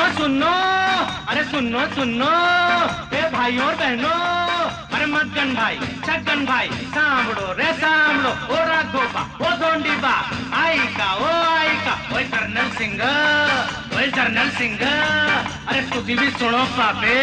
सुनो सुनो, अरे सुनो सुनो, ए भाइयों और बहनों, अरे मदन भाई, छगन भाई, सांभड़ो रे सांभड़ो, ओ राघोबा, ओ दोंडीबा, आई का, ओए कर्नल सिंह, ओए जनरल सिंह, अरे तुझी भी सुनो पापे।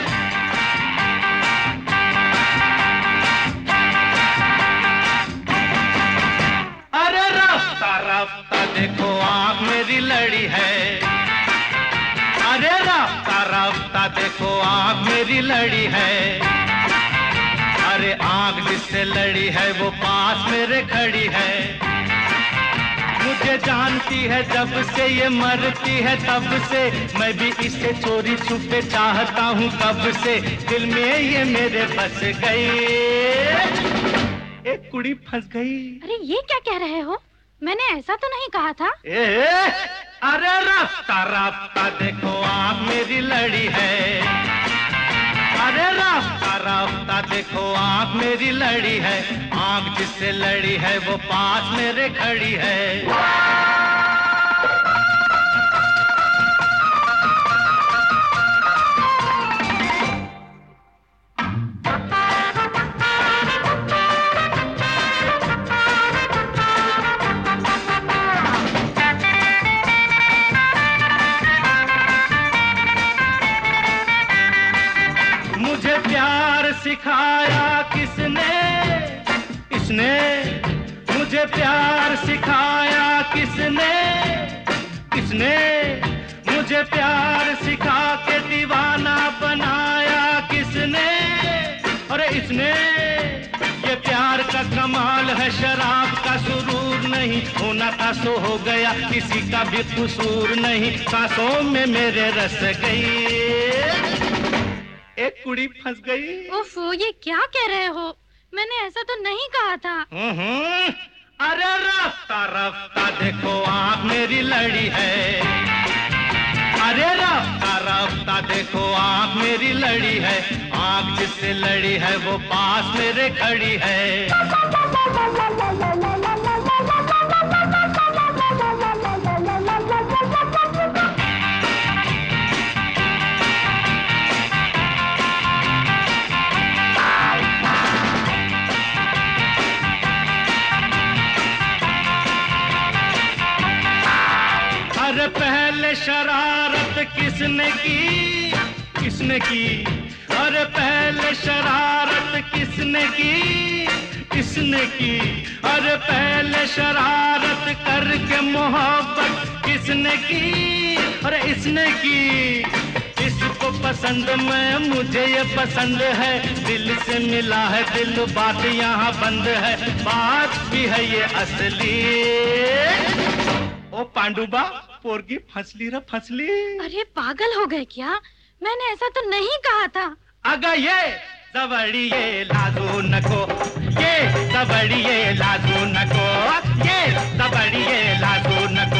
अरे रफ्ता रफ्ता देखो आँख मेरी लड़ी है, अरे रफ्ता रफ्ता देखो आँख मेरी लड़ी है, अरे आँख जिससे लड़ी है वो पास मेरे खड़ी है, मुझे जानती है जब से ये मरती है तब से, मैं भी इसे चोरी छुपे चाहता हूँ कब से, दिल में ये मेरे बस गई, एक कुड़ी फंस गई। अरे ये क्या कह रहे हो? मैंने ऐसा तो नहीं कहा था। अरे रफ्ता रफ्ता देखो आँख मेरी लड़ी है, अरे रफ्ता रफ्ता देखो आँख मेरी लड़ी है, आँख जिससे लड़ी है वो पास मेरे खड़ी है। सिखाया किसने, इसने मुझे प्यार सिखाया किसने, किसने मुझे प्यार सिखा के दीवाना बनाया किसने, अरे इसने, ये प्यार का कमाल है शराब का सुरूर नहीं, होना था सो हो गया किसी का भी कसूर नहीं, सांसों में मेरे रस गई, एक कुड़ी फंस गई। ओफो, ये क्या कह रहे हो? मैंने ऐसा तो नहीं कहा था। अरे रफ्ता रफ्ता देखो आँख मेरी लड़ी है, अरे रफ्ता रफ्ता देखो आँख मेरी लड़ी है, आँख जिससे लड़ी है वो पास मेरे खड़ी है। अरे पहले शरारत किसने की, किसने की, अरे पहले शरारत किसने की, किसने की, अरे पहले शरारत करके मोहब्बत किसने की, अरे इसने की, इसको पसंद मैं, मुझे ये पसंद है, दिल से मिला है दिल, बात यहाँ बंद है, बात भी है ये असली। ओ पांडुबा, पोरगी फंसली रे फंसली। अरे पागल हो गए क्या? मैंने ऐसा तो नहीं कहा था। अगर ये जबड़िए लाजू नको, ये जबड़िए लाजू नको, ये जबड़िए लाजू नको।